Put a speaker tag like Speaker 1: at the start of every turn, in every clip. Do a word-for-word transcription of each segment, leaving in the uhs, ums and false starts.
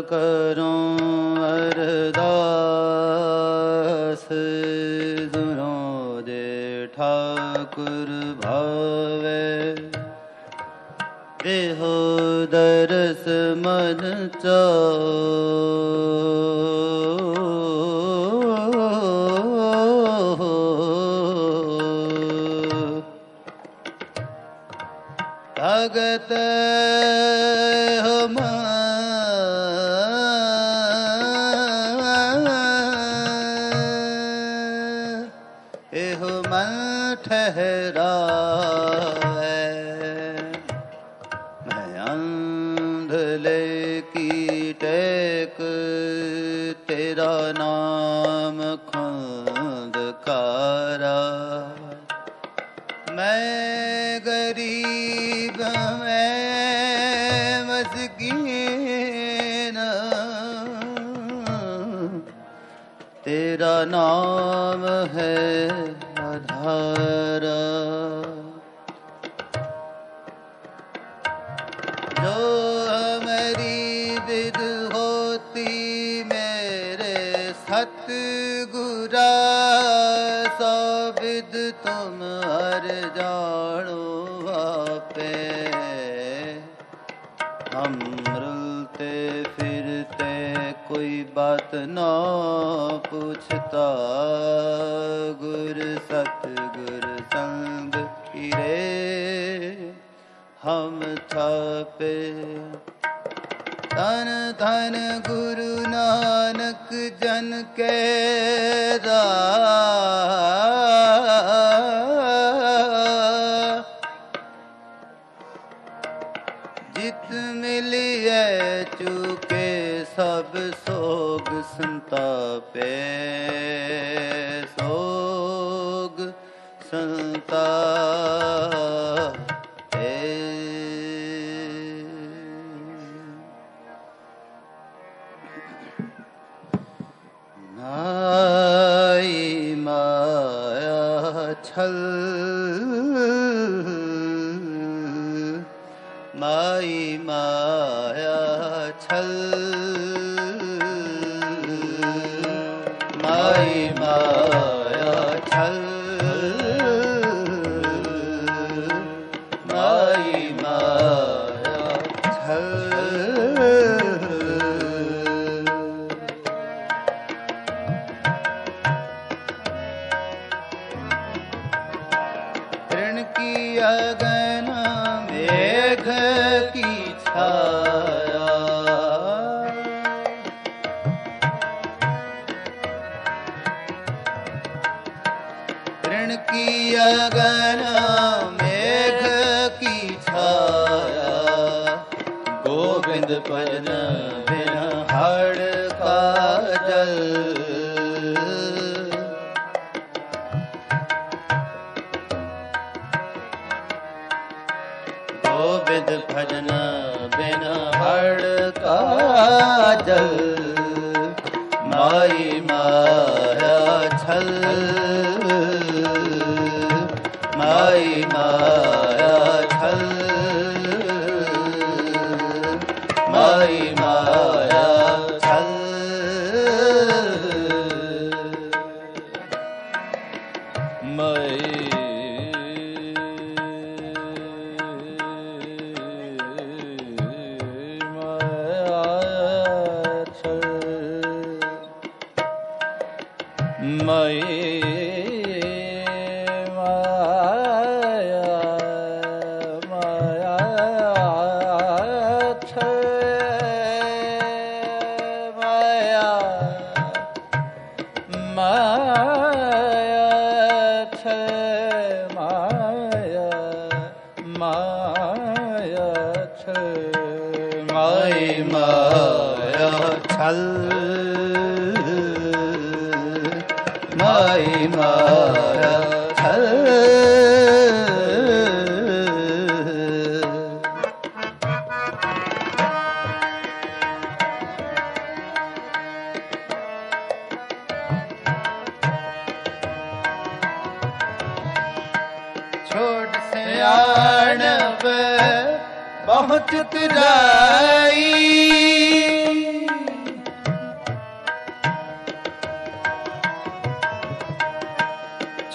Speaker 1: करूं अरदास दुरों दे ठाकुर भावे देहो दरस मन चाओ भगत हम एहो मन ठहरा मैं अंधले की टेक तेरा नाम खुंदकारा मैं गरीब मैं मस्कीन तेरा नाम है आधारा जो हमारी विद होती मेरे सतगुरा सो विद तुम हर जानो वापे हम रुलते फिरते कोई बात ना पूछता गुर सतगुर संग फिरे हम थापे धन धन गुरु नानक जन के जित मिलिए चुके सब सोग संतापे सोग संतापे नाई माया छल माई माया छल माई माया छल माई माया छल ऋण की अगन मेघ की छाया ऋण की अगन मेघ की छाया गोविंद भजन बिन हड़ का जल गोविंद भजन बिन हड़ का जल माई माया छल माई माया छल माई माया छल माई माई माया छल छोट सियाणप बहुत चतुराई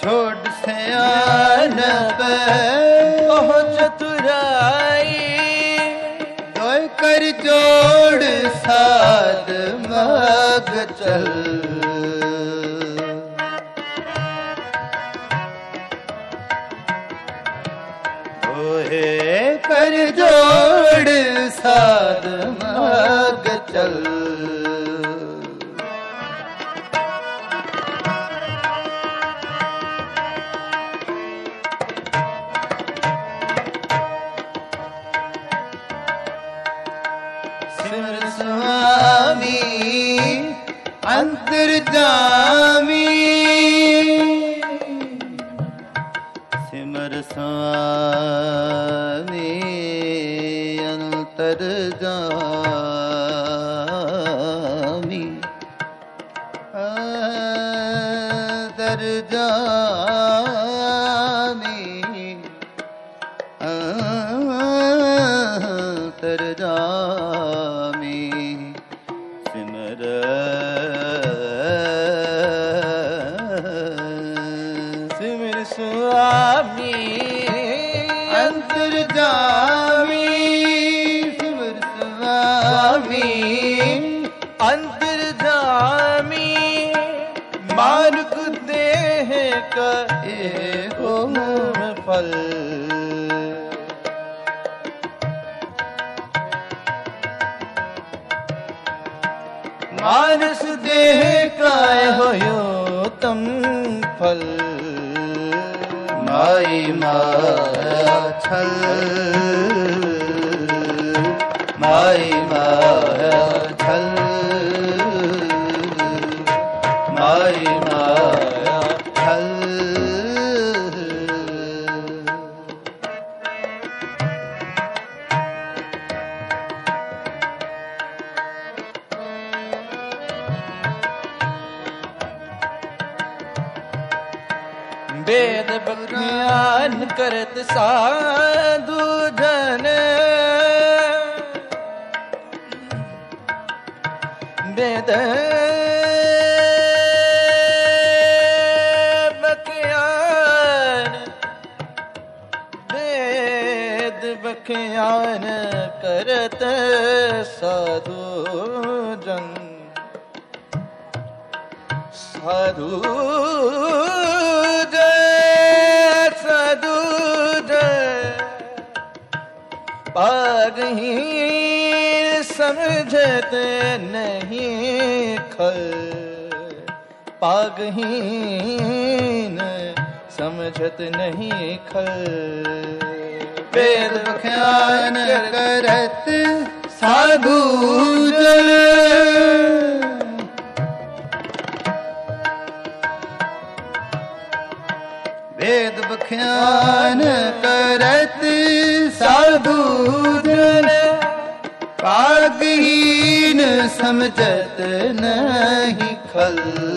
Speaker 1: छोड़ सयानप
Speaker 2: कहो चतुराई,
Speaker 1: दोय कर जोड़ साध मग चल। दोहे कर जोड़ साध मग चल। सिमर स्वामी अंतर्जामी, सिमर स्वामी अंतर्जामी, अंतर्जामी, अंतर्जामी। सिमर
Speaker 2: सिमर स्वामी
Speaker 1: अंतर्जामी, सिमर स्वामी
Speaker 2: अंतर्जामी, मानुक देह का एको फल। मानस देह का होयो तम फल।
Speaker 1: माई माया छल, माई माया छल, माई माया छल।
Speaker 2: वेद बख्यान करत साधु जन, वेद बख्यान, वेद बख्यान करत साधु जन, साधु पागहीन समझत नहीं खल। पागहीन समझत नहीं खल।
Speaker 1: वेद बख्यान करत साधु जन, वेद बख्यान करत साधु जन, पागहीन समझत नहीं खल।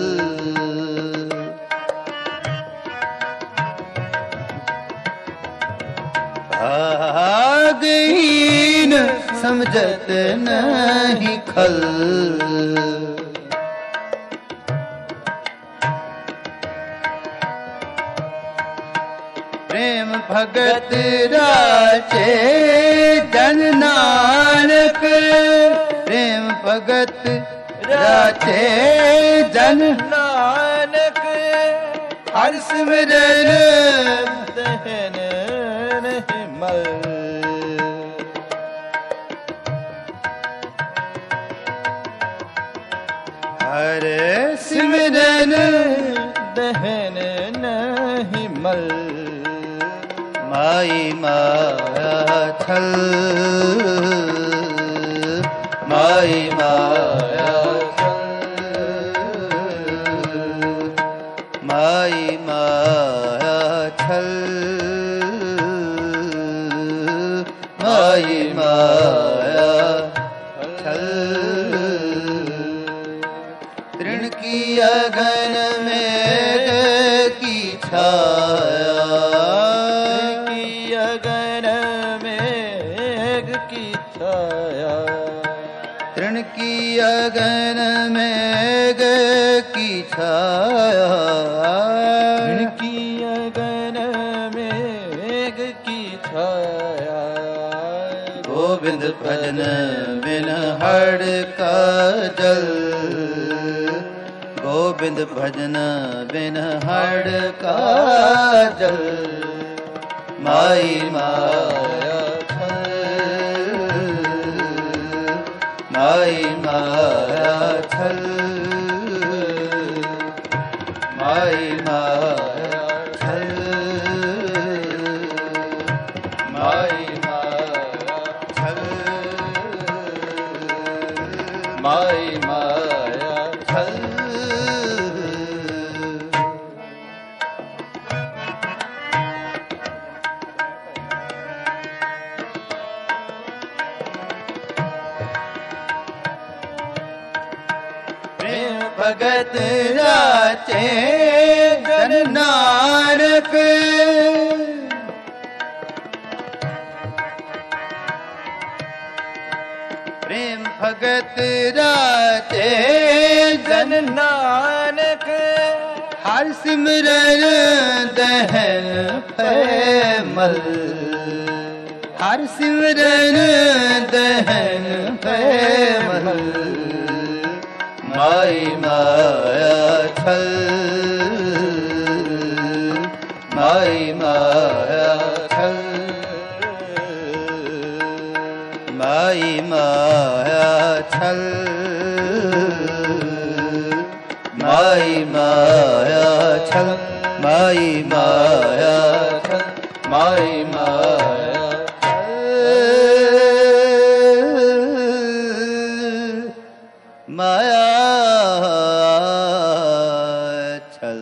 Speaker 1: पागहीन समझत नहीं खल। प्रेम भगत राचे जन नानक, प्रेम भगत राचे जन
Speaker 2: नानक,
Speaker 1: हर सिमरन
Speaker 2: दहन नहीं मल।
Speaker 1: हर सिमरन
Speaker 2: दहन नहीं मल।
Speaker 1: माई माया छल, माई माया छल, माई माया छल, माई माया छल। तृण की अगन में की छाया, तृण की अगन मेघ की छाया,
Speaker 2: तृण की
Speaker 1: गोविंद भजन बिन हर का जल, गोविंद भजन बिन हर का जल, माई माया छल, माई माया छल, माई माया छल, माई माया छल, माई माया छल। भगत राचे जन नानक, प्रेम भगत राचे जन नानक, हर सिमरन दहन पैमल, हर सिमरन दहन पैमल, माई माया छल, माई माया छल, माई माया छल, माई माया छल, माई माया छल, माई माया माया छल।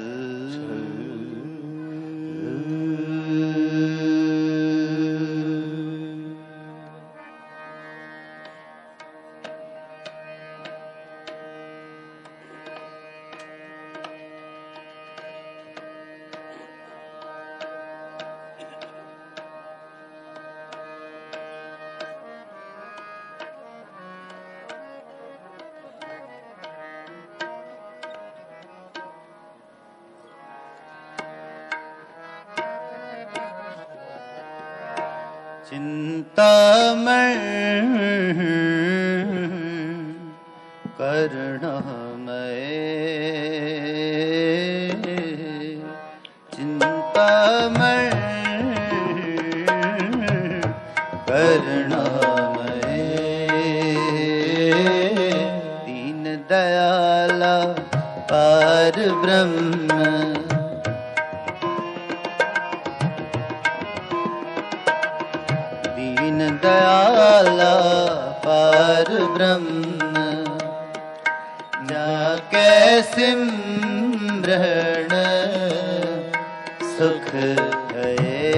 Speaker 1: चिंतामण करुणामय, चिंतामण करुणामय, दीन दयाला पार ब्रह्म, दीन दयाला पार ब्रह्म, जाके सिमरन सुख है,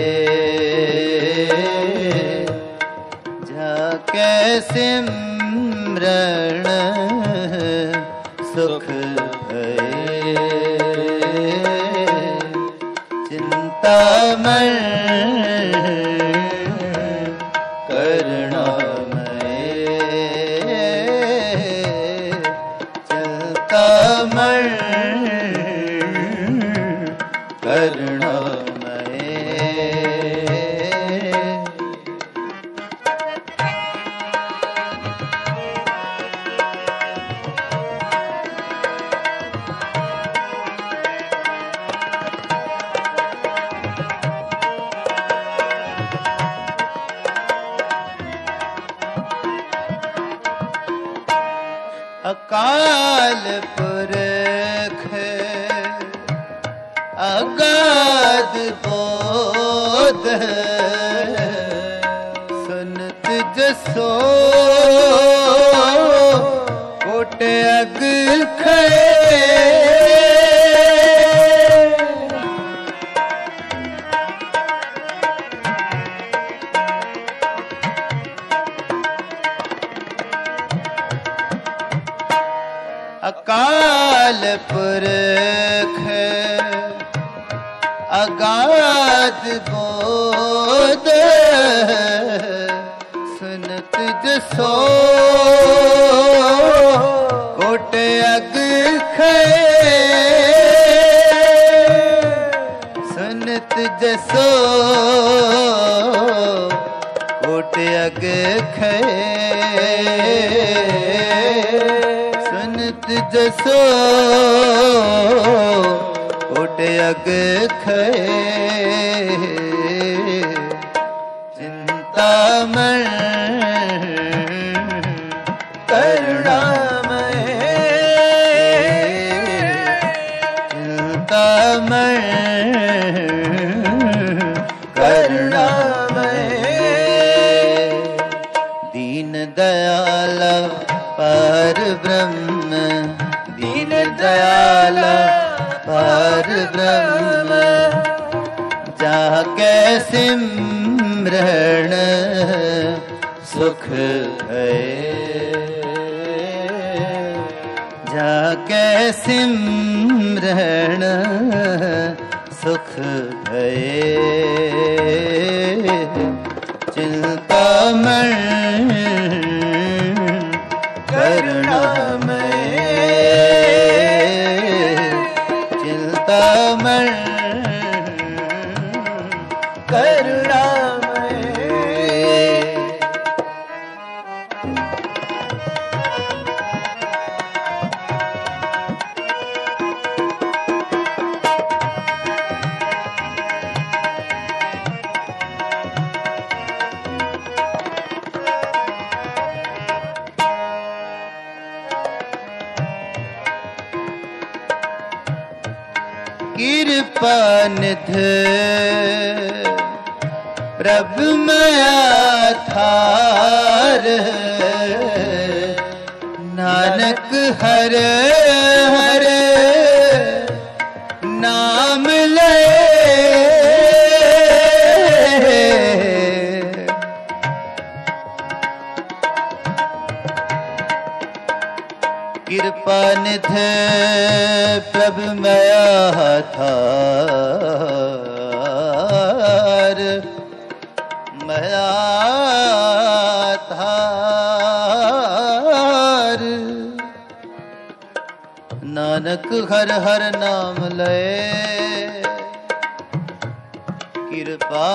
Speaker 1: जाके सिमरन सुख है, चिंतामण करुणामय, अकाल पुरख अगाध बोध, सुनत जसो कोट अग खड़े, अकाल पुरख अगाध बोध, सुनत जसो कोट अग खड़े, सुनत जसो कोट उठ अग खे सुनत जसो उठ अग खे चिंतामण करुणामय चिंतामण करुणामय दीन दयाल पर ब्रह्म दीन दयाल पर ब्रह्म जाके सिमरण सुख है जाके सिमरण सुख है चिंतामण करुणामय चिंतामण करुणामय कृपा निध प्रभु मया थार नानक हर हर नाम ले कृपा निध प्रभु मया थार मया थार नानक हर हर नाम ले कृपा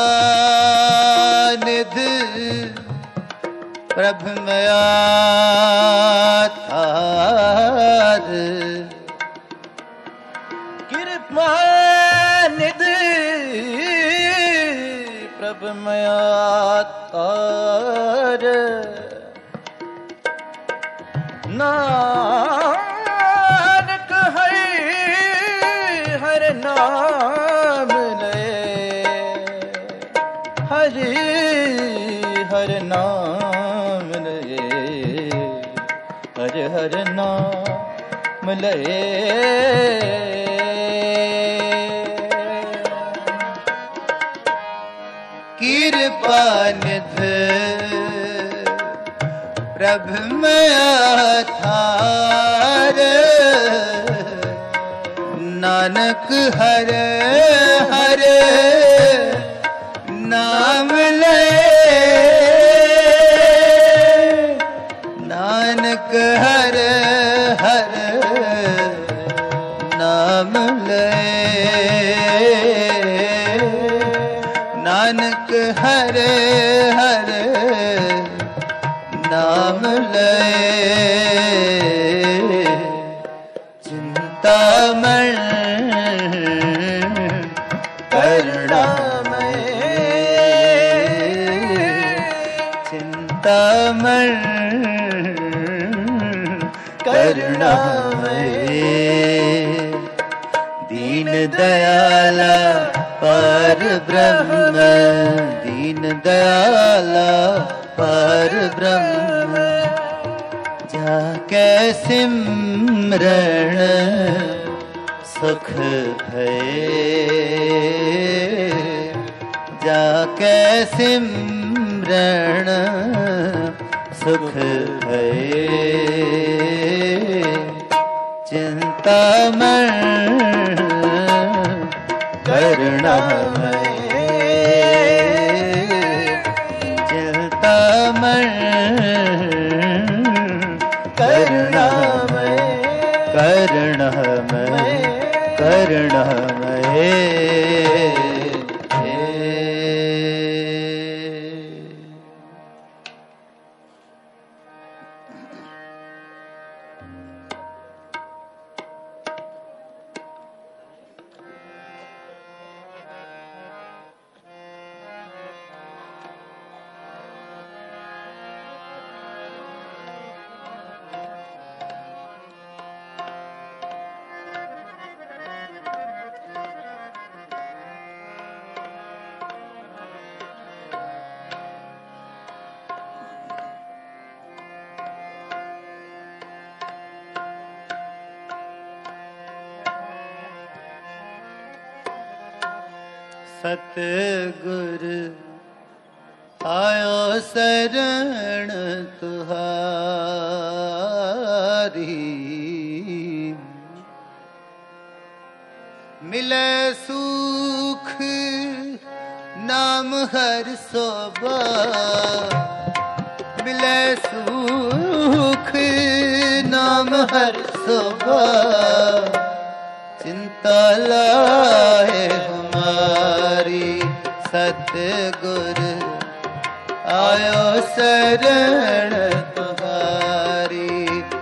Speaker 1: निध प्रभु मया थार
Speaker 2: कृपा निधि प्रभु मया थार नानक हरि हर नाम ले हरि हर नाम ले हर हर नाम ले
Speaker 1: कृपा निध प्रभु मया थार नानक हर हर नाम ले नानक हर हर नाम ले नानक हर हर नाम ले चिंतामण करुणामय चिंतामण करुणामय दीन दयाल पर ब्रह्म दीन दयाल पर ब्रह्म जाके सिमरण सुख भय जाके सिमरण सुख भय चिंतामण करुणामय चिंतामण करुणामय करुणामय करुणामय सतगुर आयो शरण तुहारी। मिले सुख नाम हर सोबा, मिले सुख नाम हर सोबा। चिंता लाए हमारी सतगुर आयो शरण तुम्हारी।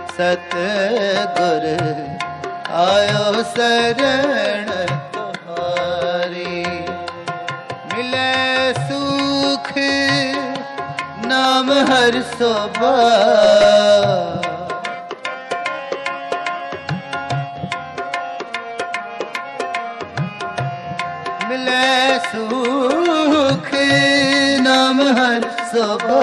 Speaker 1: सतगुर आयो शरण तुम्हारी। मिले सुख नाम हर सोबा, मिले सुख नाम हर सोबा।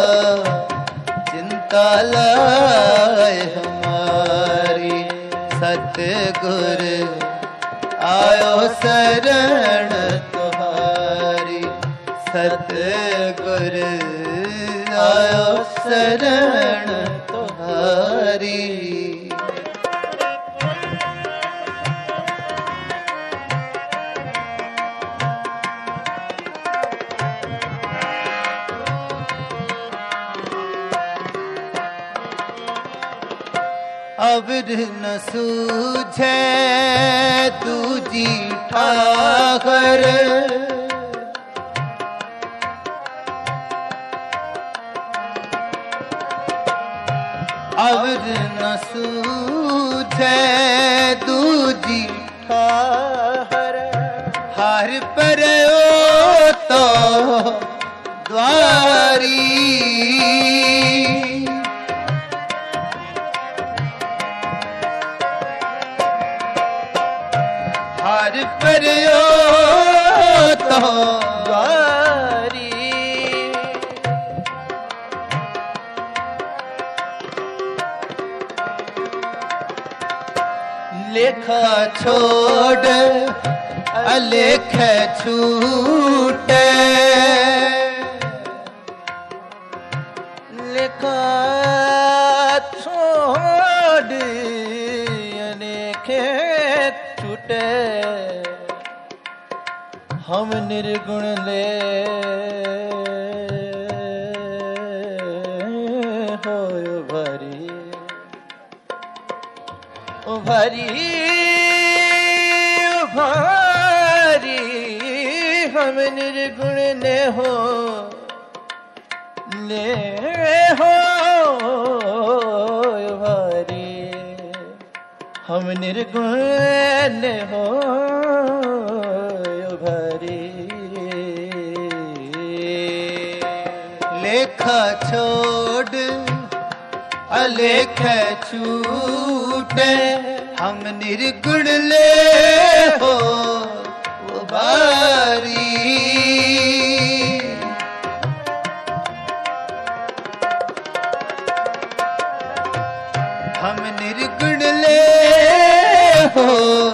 Speaker 1: चिंता लाए हमारी सतगुर आयो शरण तुम्हारी। सतगुर आयो शरण तुम्हारी। अवर न सूझे तुझी ठाकर, अवर न सूझे तुझी ठाकर। हार पर ओ तो द्वारी, हार पर ओ तो द्वारी। लेखा छोड़ अलेख छूटे, लेखा छोड़ अलेख छूटे। हम निर्गुण ले हो भरी, ओ भरी ओ भरी। हम निर्गुण ले हो ले हो भरी। हम निर्गुण ले हो भरी। लेखा छोड़ अलेख छूटे, हम निर्गुण ले हो भारी। हम निर्गुण ले हो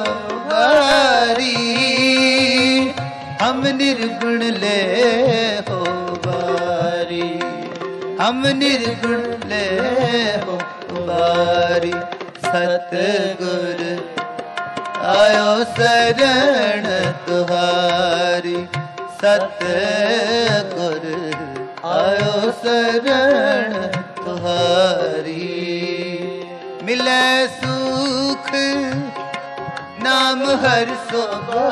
Speaker 1: भारी। हम निर्गुण ले हो बारी। हम निर्गुण ले हो बारी। सतगुर आयो शरण तुहारी। सतगुर आयो शरण तुहारी। मिले सुख नाम हर सोबा,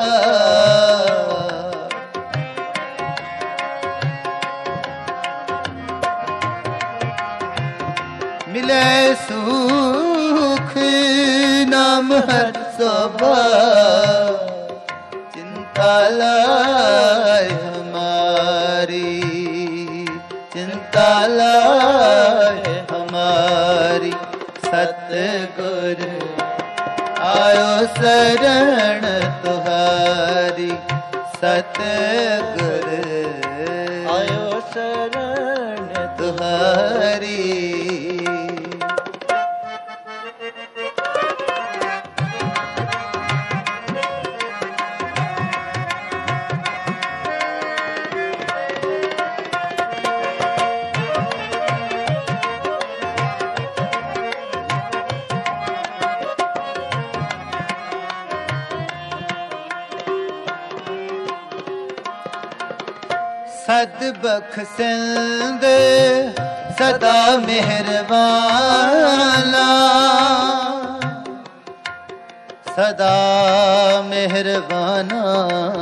Speaker 1: मिले सुख नाम हर सोबा। चिंता लाए हमारी, चिंता लाए हमारी। सतगुर आयो शरण तुहारी। सतगुर आयो शरण तुहारी। सद बख्शिंद सदा मेहरबाना सदा मेहरबाना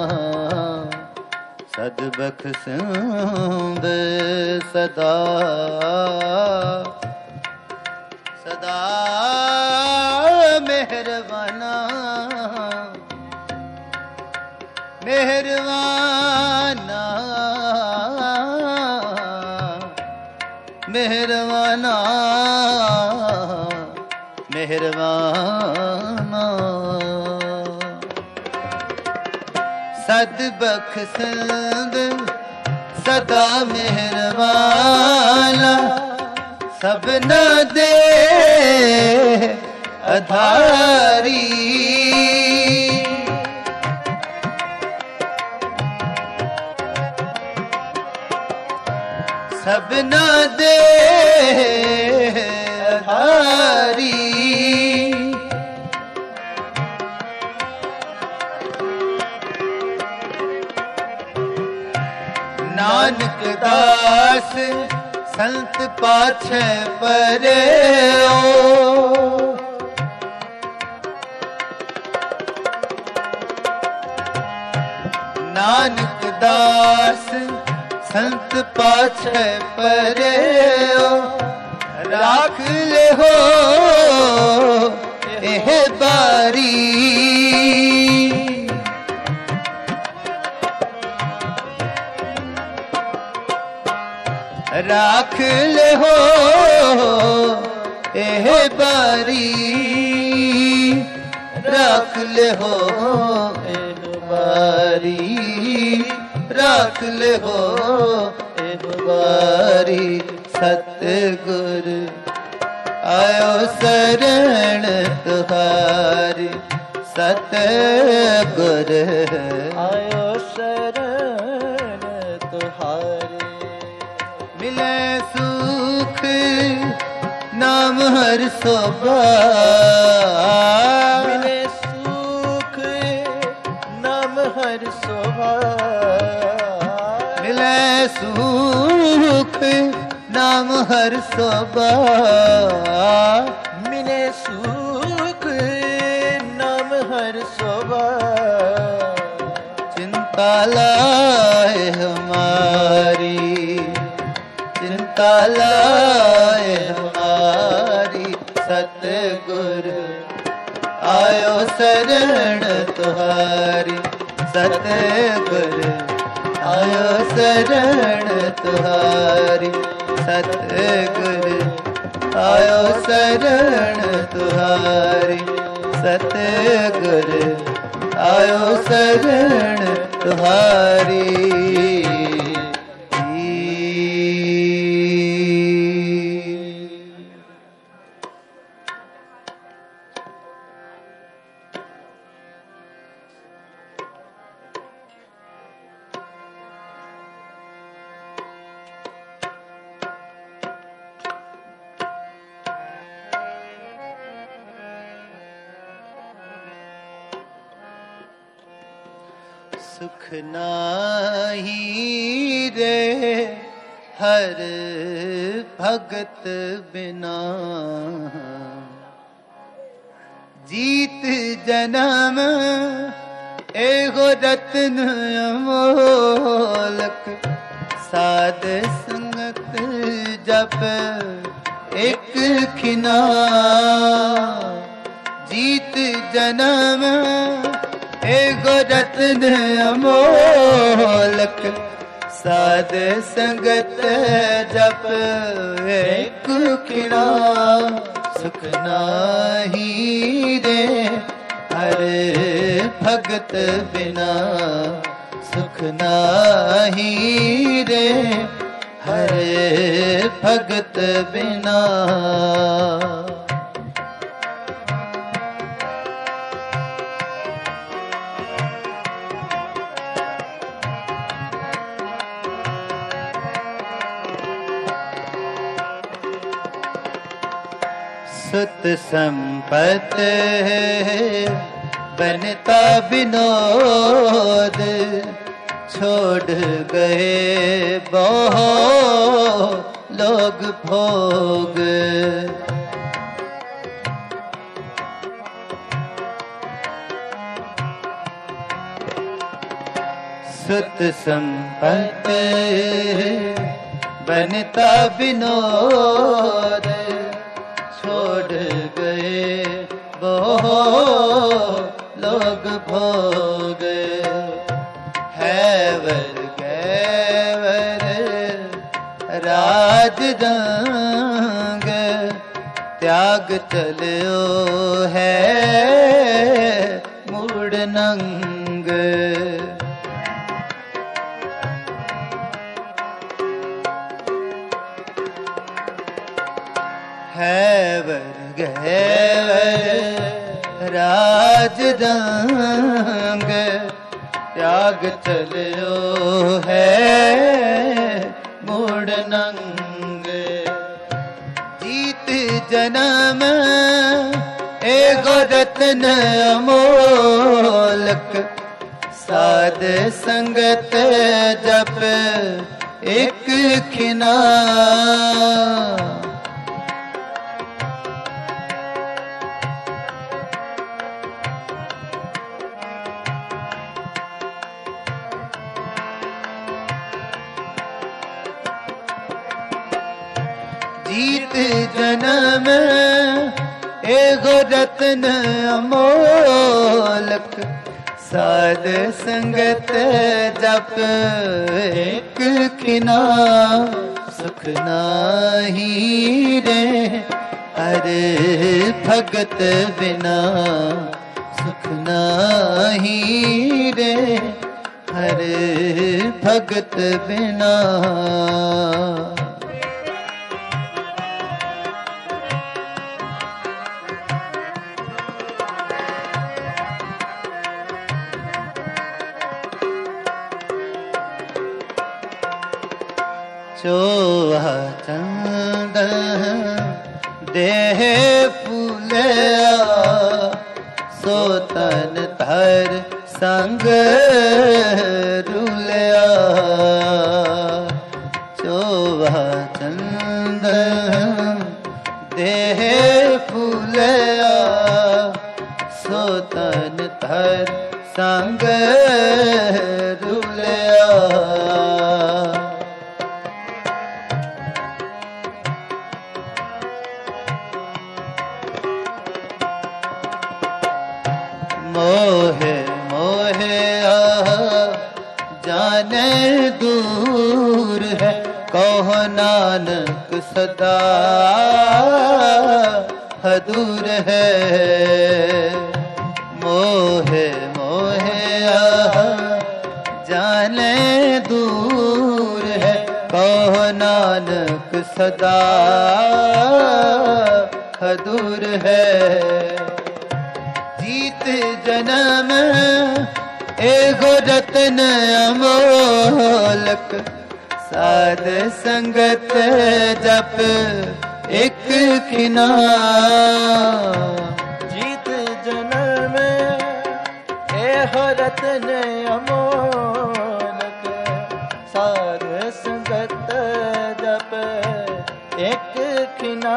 Speaker 1: सद बख्शिंद सदा सदा मेहरबाना मेहरबाना मेहरबाना मेहरबाना सद बख्शिंद सदा मेहरबाना सबना दे आधारी सबना दे आधारी नानक दास संत पाछे परे ओ नानक दास संत पाछे परे ओ राख ले हो एह बारी राख ले हो एह बारी राख ले हो एह बारी राख ले हो एह बारी सतगुर आयो शरण तुहारी सतगुर आयो शरण तुहारी मिले सुख नाम हर सोबा मिले सुख नाम हर सोबा मिले सुख नाम हर सोबा मिले सुख नाम हर सोबा चिंता लाए हमारी चिंता लाए हमारी सतगुर आयो शरण तुहारी सतगुर आयो शरण तुहारी सतगुर आयो शरण तुहारी सतगुर आयो शरण तुहारी सुख नाही रे हर भगत बिना जीत जन्म एगो रत्न अमोलक साध संगत जप एक खिना जीत जन्म एगो रत्न अमोलक साध संगत जप एक खिना सुख नाही रे हर भगत बिना सुख नाही रे हर भगत बिना सुत संपत बनता विनोद छोड़ गए बहुत लोग भोग। सुत संपत्ति बनता विनोद, छोड़ गए बहुत लोग भोग। हैवर गैवर राज रंग, त्याग चलो है मूड नंग। हैवर गैवर राज रंग, त्याग चलो है मूड नंग। जीत जन्म एगो रत्न अमोलक, साध संगत जप एक खिना। जीत जन्म एगो रत्न अमोलक, साध संगत जप एक खिना। सुख नाही रे हर भगत बिना, सुख नाही रे हर भगत बिना। चोहा चंद देह फूलया, सोतन धर संग रुलया। चोहा चंद देह फूलया, सोतन धर संग रुलया। मोहे मोहे जाने दूर है, कहो नानक सदा हदूर है। मोहे मोहे जाने दूर है, कहो नानक सदा हदूर है। जीत जन्म एगो रत्न अमोलक, साध संगत जप एक खिना।
Speaker 2: जीत जन्म एहो रत्न अमोलक, साध संगत जप एक खिना।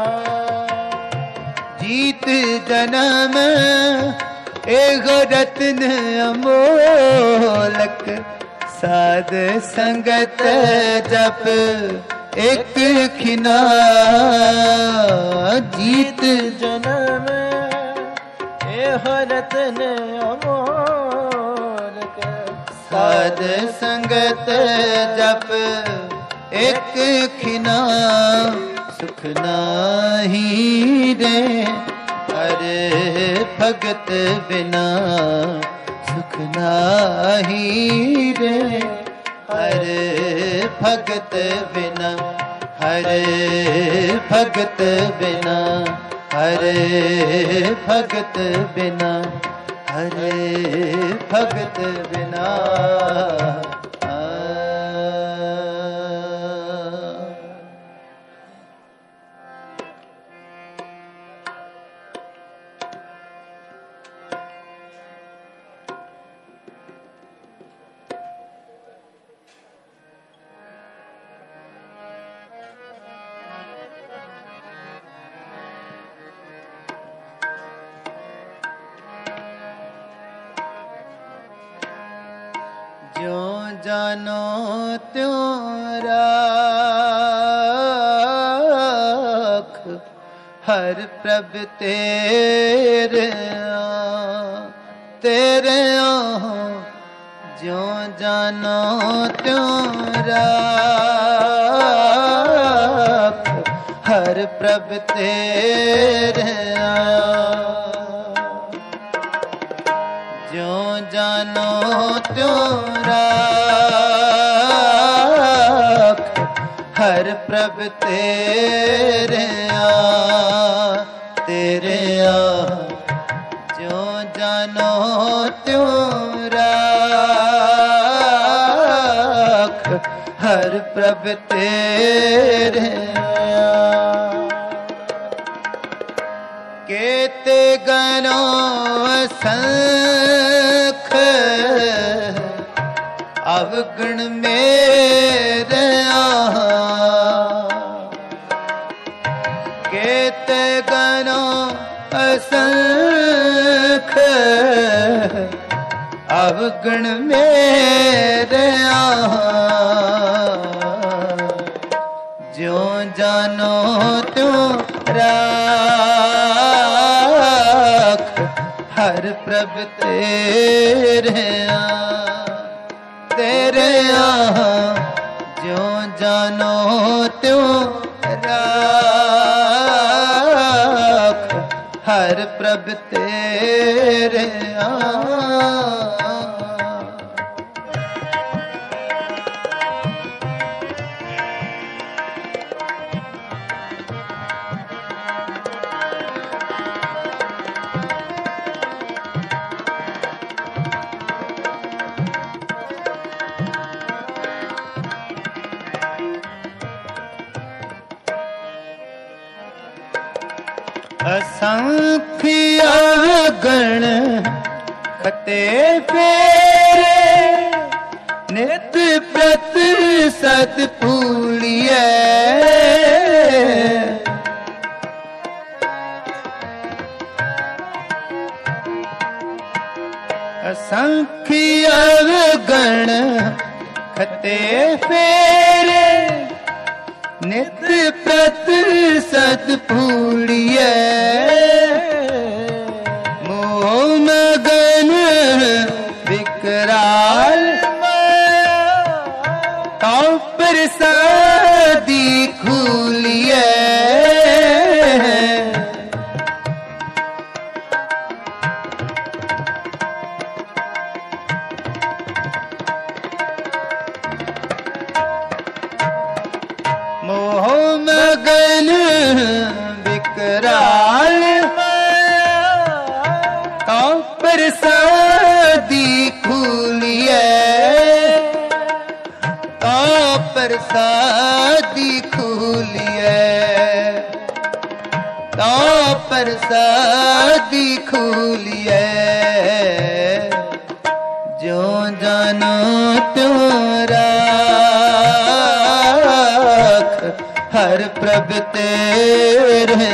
Speaker 1: जीत जन्म एगो रत्न अमोलक, साध संगत जप एक खिना। जीत
Speaker 2: जन्म एहो रत्न अमोलक,
Speaker 1: साध संगत जप एक खिना। सुख नाही रे हर भगत बिना, सुख नाही रे हर भगत बिना। हर भगत बिना, हर भगत बिना, हर भगत बिना। ज्यों जानो त्यों राख हर प्रभ तेरे तेरे ज्यों जानो त्यों राख हर प्रभ तेरे ज्यों जानो त्यों राख हर प्रभ तेरे तेरे ज्यों जानो त्यों राख हर प्रभ तेरे केते गनो संख अवगुण मेरे केते गनो असंख अवगुण मेरे ज्यों जानो त्यों राख हर प्रभ तेरे तेरे ज्यों जानो त्यों राख हर प्रभ तेरे असंख्य गण खते फेरे नित प्रत सत पूलिए असंख्य गण खते फेरे नित प्रत सत पूलिए मोह मगन विकराल तो प्रसादी खूलिए मोह मगन विकराल तो प्रसादी खूलिए तो प्रसादी खूलिए तो प्रसादी खूलिए ज्यों जानो त्यों राख हर प्रभ तेरे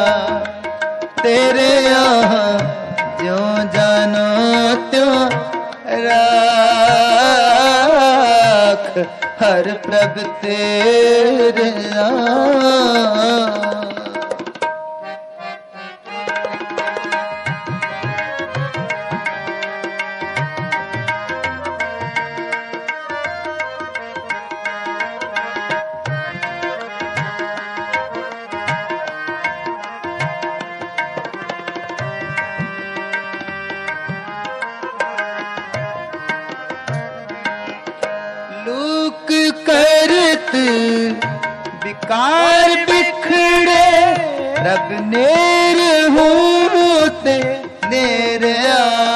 Speaker 1: तेरे ज्यों जानो त्यों राख हर प्रभ तेरे लूक करत विकार बिखड़े रब नेर होते नेर आ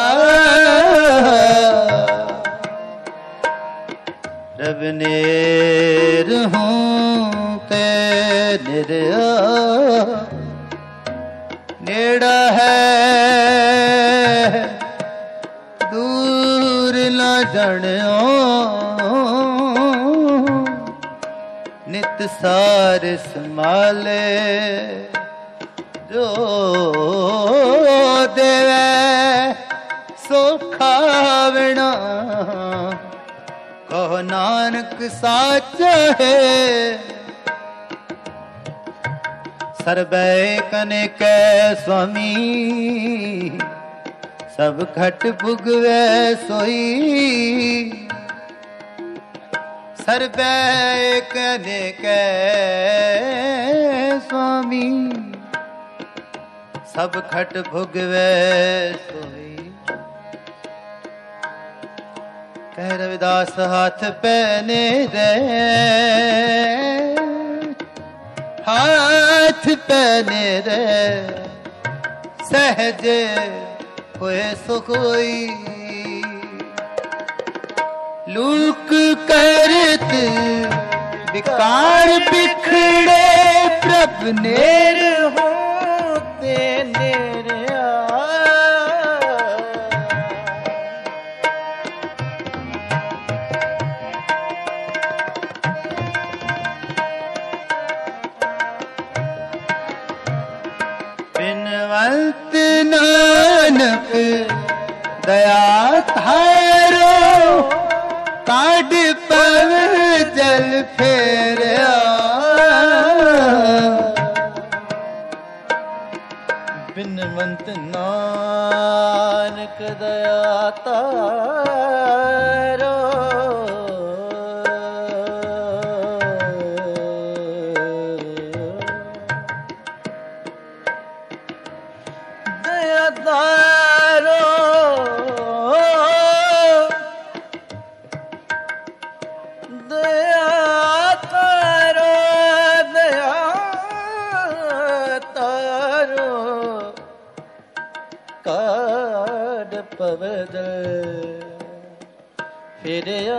Speaker 1: रब नेर होते नेर आ नेड़ा है दूर न जानियो नित सार संभाले जो देवे सो खावना ਕਹੋ ਨਾਨਕ ਸਾਚ ਹੈ ਸਰਬੈ ਕਨੇ ਕੈ ਸੁਆਮੀ ਸਭ ਘਟ ਭੁਗਵੈ ਸੋਈ ਸਰਬੈ ਕਨੇ ਕੈ ਸੁਆਮੀ ਸਭ ਖਟ ਭੁਗਵੈ ਸੋਈ ਕਹਿ ਰਵਿਦਾਸ ਹੱਥ ਪੈਨੇ ਰੇ ਹੱਥ ਪੈਨੇ ਰੇ ਸਹਜ ਹੋਏ ਸੁਖੋਈ ਲੂਕ ਕਰਤ ਵਿਕਾਰ ਬਿਖੜੇ ਪ੍ਰਭ ਨੇਰ ਹੋਤੇ ਨੇਰਿਆ ਬਿਨਵੰਤ ਨਾਨਕ ਦਇਆ ਧਾਰੋ ਕਾਢ ਪਵ ਜਲ ਫੇਰਿਆ ਬਿਨਵੰਤ ਨਾਨਕ ਦਇਆ ਤਾਰੋ ਦਇਆ ਤਾਰੋ ਪਵਦ ਫਿਰਿਆ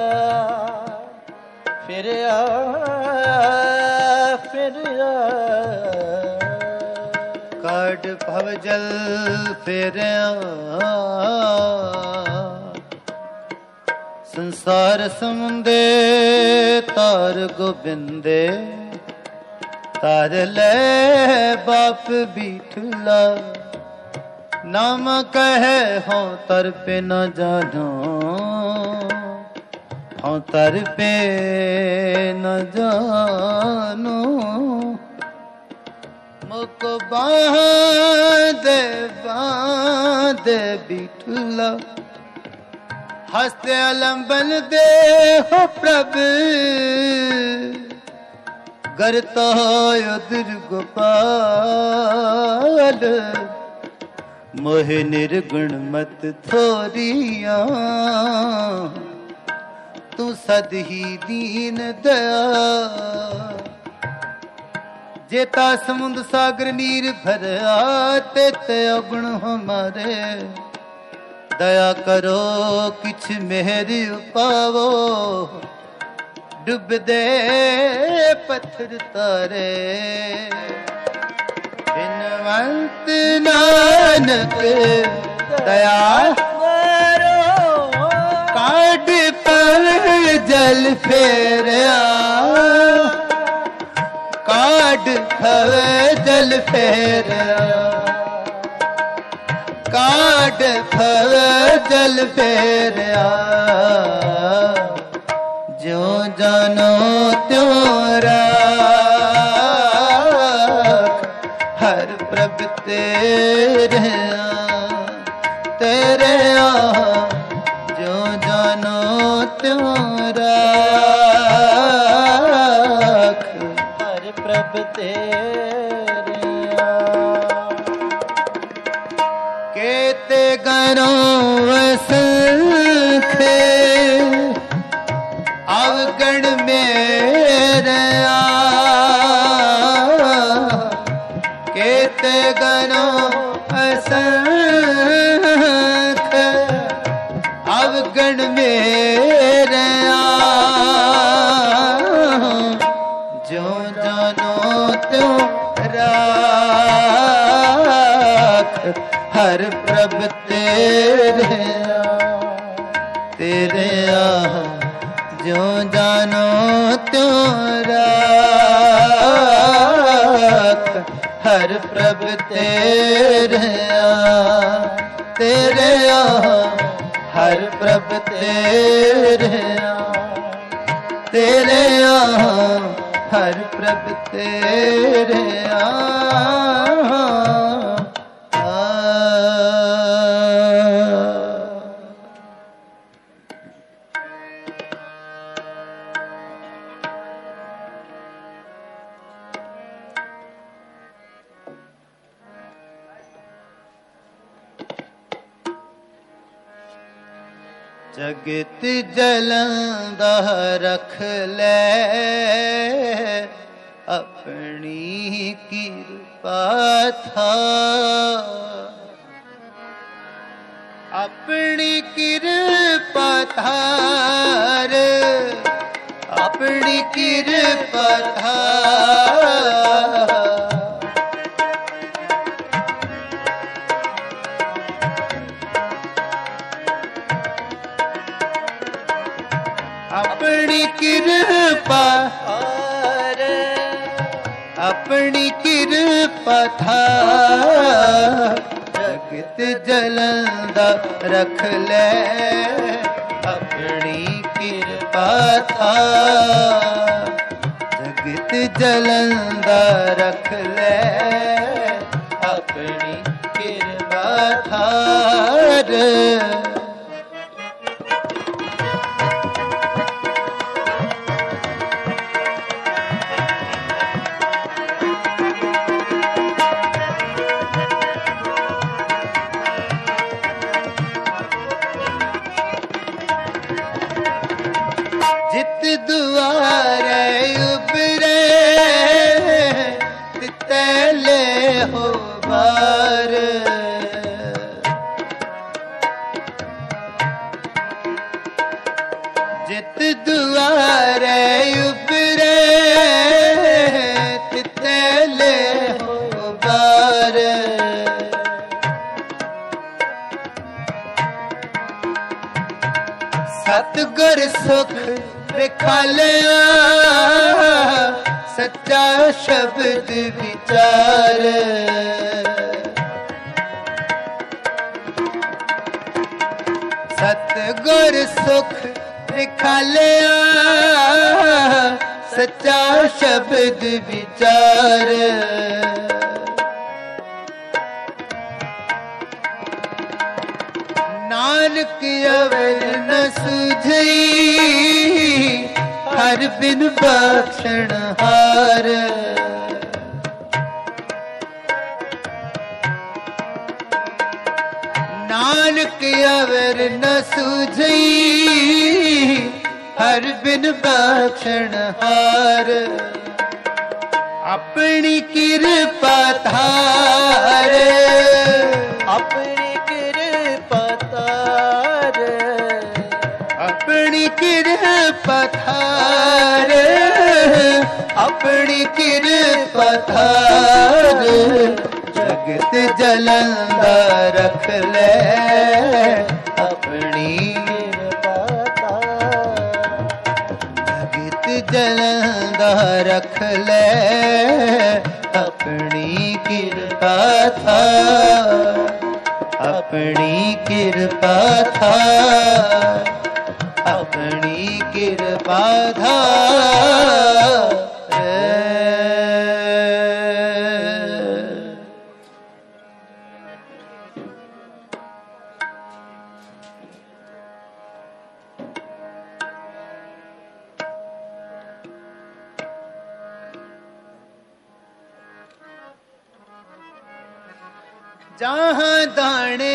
Speaker 1: ਫਿਰਿਆ ਫਿਰਿਆ ਕਾਢ ਭਵ ਜਲ ਫਿਰਿਆ ਸੰਸਾਰ ਸਮੁੰਦੇ ਤਾਰ ਗੋਬਿੰਦੇ ਤਾਰ ਲੈ ਬਾਪ ਬੀਠਲਾ ਨਾਮ ਕਹੇ ਹਉ ਤਰ ਪੇ ਨ ਜਾਨੋ ਹਉ ਤਰ ਪੇ ਨ ਜਾਨੋ ਮੁਕ ਬਾਂਧੇ ਬਾਂਧੇ ਬਿਠਲਾ ਹਸਤੇ ਅਲੰਬਨ ਦੇ ਹੋ ਪ੍ਰਭ ਗਰਤਾ ਉਦਰ ਗੋਪਾਲ ਮੋਹਿ ਨਿਰਗੁਣ ਮਤ ਥੋਰੀਆਂ ਤੂੰ ਸਦ ਹੀ ਦੀਨ ਦਇਆ जेता समुंद सागर नीर भरया ते ते अगुण हमारे दया करो किछ मेहर पावो डूब दे पत्थर तारे बिनवंत नानक दया करो काट पर जल फेरया काड खवे जल फेरया काड खवे जल फेरया जो जानो त्यों राख हर प्रभ तेरे तेरे जो जानो त्यों राख प्रभ तेरिया केते गणों असंखे अवगण मेरे केते गणों असंखे अवगण मेरे जो जानो त्यों राख हर प्रभ तेरे तेरे जो जानो त्यों राख हर प्रभ तेरे तेरे हर ਪ੍ਰਭ ਤੇਰੇ ਆ ਤੇਰੇ ਆ ਹਰ ਪ੍ਰਭ ਤੇਰੇ ਆ ਜਗਤ ਜਲੰਦਾ ਰਖ ਲੈ ਆਪਣੀ ਕਿਰਪਾ ਥਾਰ ਆਪਣੀ ਕਿਰਪਾ ਥਾਰ ਆਪਣੀ ਕਿਰਪਾ ਥਾਰ ਆਪਣੀ ਕਿਰਪਾ ਥਾਰ ਆਪਣੀ ਕਿਰਪਾ ਥਾਰ ਜਗਤ ਜਲੰਦਾ ਰਖ ਲੈ ਆਪਣੀ ਕਿਰਪਾ ਥਾਰ ਜਗਤ ਜਲੰਦਾ ਰਖ ਲੈ ਆਪਣੀ ਕਿਰਪਾ ਥਾਰ ਜਿਤ ਦੁਆਰੇ ਉਬਰੇ ਤਿਤਲੇ ਹੋ ਬਾਰ ਜਿਤ ਦੁਆਰੇ ਉਬਰੇ ਤਿਤਲੇ ਹੋ ਬਾਰ ਸਤਿਗੁਰ ਸੁਖ ਵਿਖਾਲਿਆ ਸੱਚਾ ਸ਼ਬਦ ਵਿਚਾਰ ਸਤਿਗੁਰ ਸੁਖ ਵਿਖਾਲਿਆ ਸੱਚਾ ਸ਼ਬਦ ਵਿਚਾਰ ਨਾਨਕ ਅਵਰ ਨ ਸੁਝਈ ਹਰ ਬਿਨ ਬਖਸ਼ਣ ਹਾਰ ਨਾਨਕ ਅਵਰ ਨ ਸੁਝਈ ਹਰ ਬਿਨ ਬਖਸ਼ਣ ਹਾਰ ਆਪਣੀ ਕਿਰਪਾ ਧਾਰ
Speaker 2: ਆਪਣੀ ਕਿਰਪਾ ਧਾਰ
Speaker 1: ਆਪਣੀ ਕਿਰਪਾ ਧਾਰ ਆਪਣੀ ਕਿਰਪਾ ਧਾਰ ਜਗਤ ਜਲੰਦਾ ਰਖ ਲੈ ਆਪਣੀ
Speaker 2: ਕਿਰਪਾ ਧਾਰ
Speaker 1: ਜਗਤ ਜਲੰਦਾ ਰਖ ਲੈ ਆਪਣੀ ਕਿਰਪਾ ਧਾਰ ਆਪਣੀ ਕਿਰਪਾ ਧਾਰ ਆਪਣੀ ਕਿਰਪਾ ਧਾਰ जहाँ दाने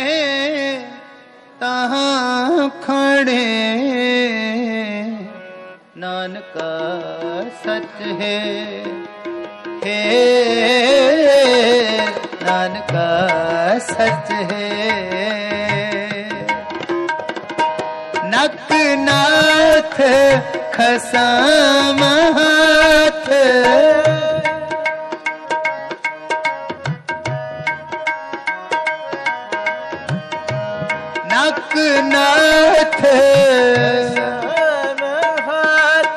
Speaker 1: तहाँ खाने नानका सच है हे नानका सच है नक नाथ खसाम हाथ नक नाथ
Speaker 2: हाथ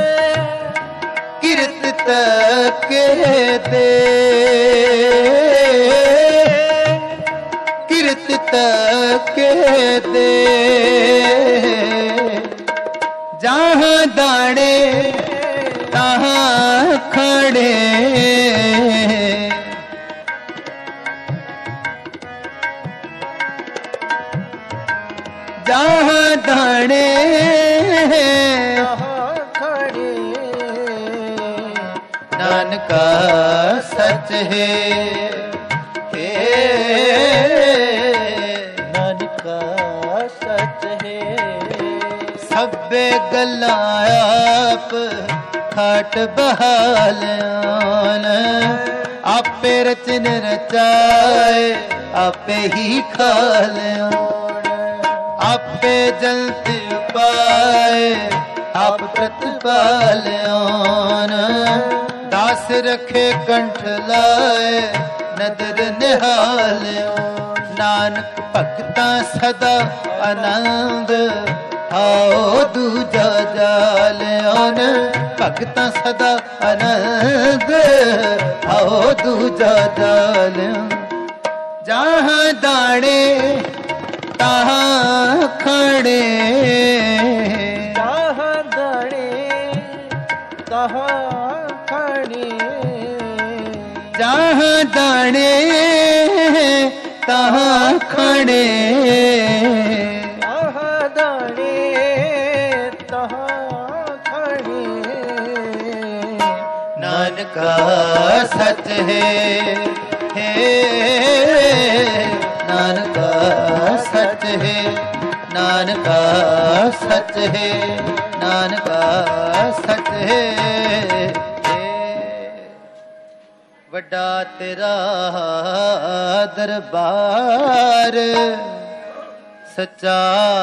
Speaker 1: किरत तक दे किरत तक दे जहाँ दाड़े तहाँ खड़े, जहाँ दाड़े
Speaker 2: खड़े,
Speaker 1: नानका सच है, हे
Speaker 2: नानका सच है।
Speaker 1: सभे गल्लां आप खाट बहालियान, आपे रचन रचाए आपे ही खालियान, आपे जलत उपाय आप प्रतिपालियान, दास रखे कंठ लाए नदर निहालियान, नानक भगतां सदा आनंद आओ दूजा जालियान, भगतां सदा आनंद आओ दूजा जालियान, जहाँ दाड़े तहाँ खड़े,
Speaker 2: जहाँ दाड़े तहाँ खड़े,
Speaker 1: जहाँ दाड़े तहाँ खड़े,
Speaker 2: जहाँ दाड़े तहाँ खड़े,
Speaker 1: नानका सच है, हे नानका सच है, नानका सच है, नानका सच है। वड्डा तेरा दरबार, सच्चा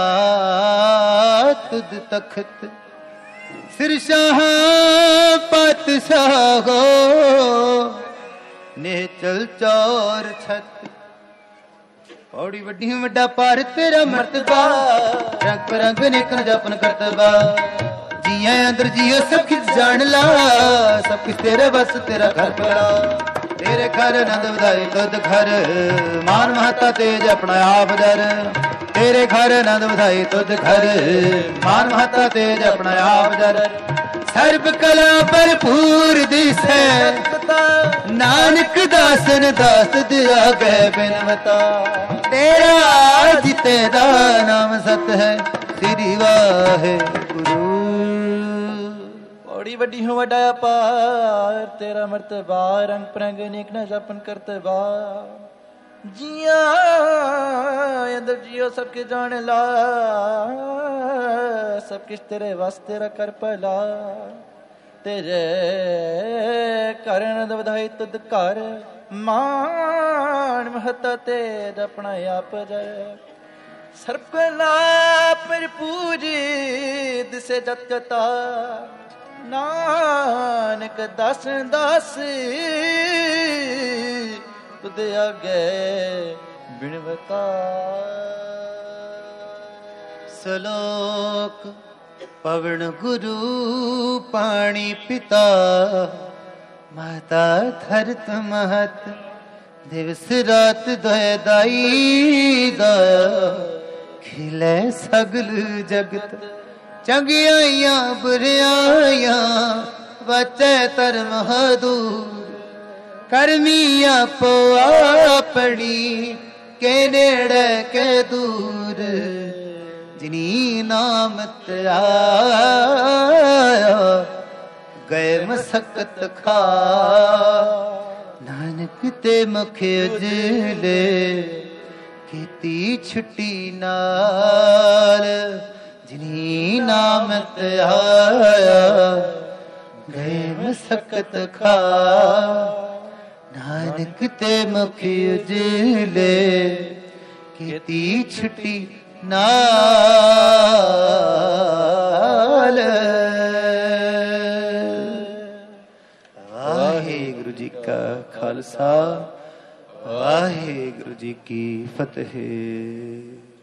Speaker 1: तुद तखत, सिर शाह पातशाह निहचल चौर छत, पौड़ी वड्डी वड्डा पार तेरा मर्तबा, रंग परंग नेकन जपन करतबा, जिया अंदर जियो सब किस जान ला, सब किस तेरे बस तेरा घर पला, तेरे घर नंद वधाई तुद घर, मान महता तेज अपना आप दर, तेरे घर नंद वधाई तुद घर, मान महता तेज अपना आप दर, सर्ब कला भरपूर दिसै, नानक दासन दास दिया गए बिनवता, तेरा जिते दा नाम सत है, श्री वाहिगुरु।
Speaker 2: पौड़ी वड्डी हो वड्डा पार तेरा मर्तबा, रंग परंग नेक न जपन करतबा, जिया अंदर जियो सबके जान ला, सब किस तेरे वास तेरा कर पला, तेरे कारण वधाई तुद कर, मान महता तेज अपना आप जय, सर्प कला पर पूजी दिसे जत कता, नानक दास दास तुद आगे बिनवता।
Speaker 1: सलोक पवन गुरु पाणी पिता, माता धरत महत, दिवस रात दोय दाई दया, खिले सगल जगत, चंगियाइयां बुरियाइयां बचे धर्म दूर, करमी आपो आपड़ी के नेड़े के दूर, जिनी नाम तेरा गए मसकत खा, नानक ते मुख उजले कीती छुट्टी नाल, जिनी नाम तेरा गए मसकत खा, नानक ते मुख उजले कीती छुट्टी नाल। वाहिगुरु जी का खालसा, वाहिगुरु जी की फतेह।